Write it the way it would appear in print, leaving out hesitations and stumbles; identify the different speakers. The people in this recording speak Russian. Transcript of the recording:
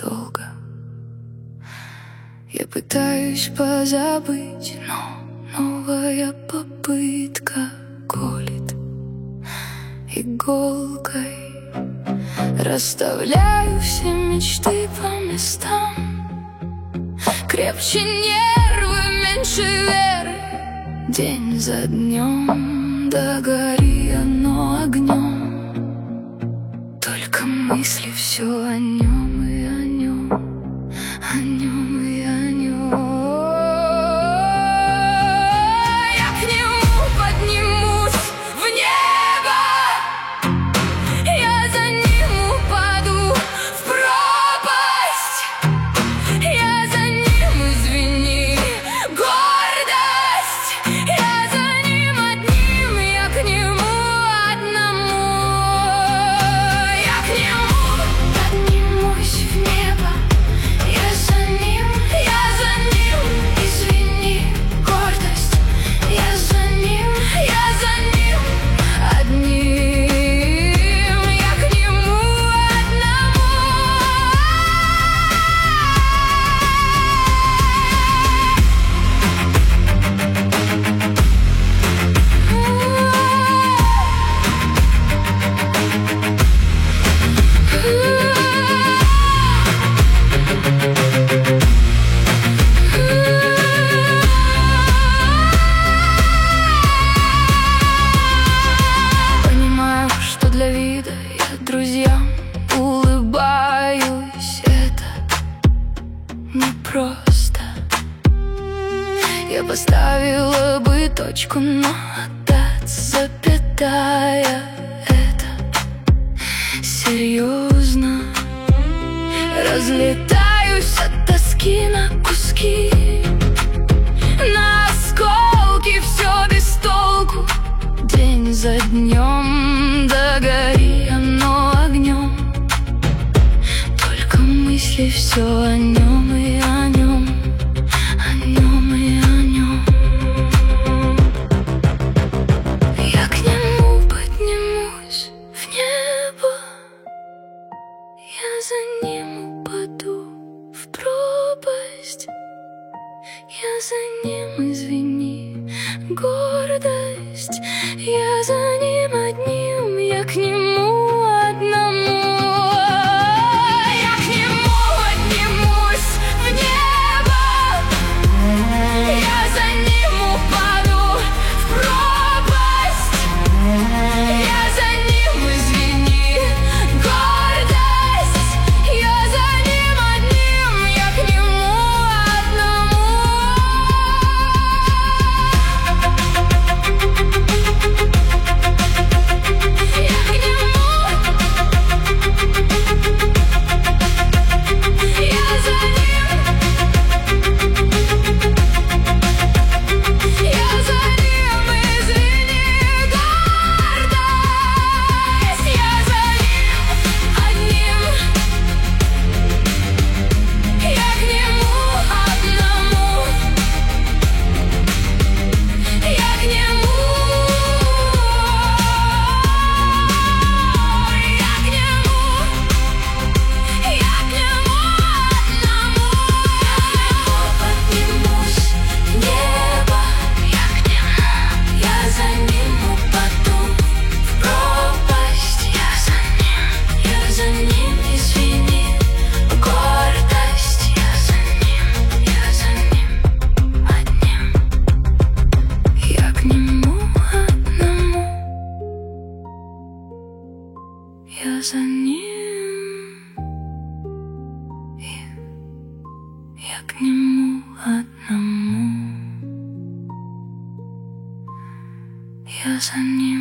Speaker 1: долго. Я пытаюсь позабыть, но новая попытка колет иголкой. Расставляю все мечты по местам. Крепче нервы, меньше веры. День за днем, догори оно огнем. Только мысли все о нем и о нем, о нем и о нем. Я к нему поднимусь в небо, я за ним упаду в пропасть. Я за ним, извини, гордость. Я за ним одним, я к нему одному. Я к нему поднимусь в небо, я за ним, извини, гордость. Я за ним одним, я к нему одному. Понимаю, что для вида я друзьям улыбаюсь. Это непросто. Я поставила бы точку, но отдать запятая — это серьезно. Разлетаюсь от тоски на куски, на осколки, все без толку. День за днем, догори оно огнем. Только мысли все о нем и о нем, о нем и о нем. Я к нему поднимусь в небо, я за ним упаду в пропасть. Я за ним, извини, гордость. Я за ним одним, я к нему одному. Я к нему поднимусь в небо, я за ним упаду в пропасть. Я за ним, извини, гордость. Я за ним одним, я к нему одному. Я за ним, я к нему одному. Я за ним.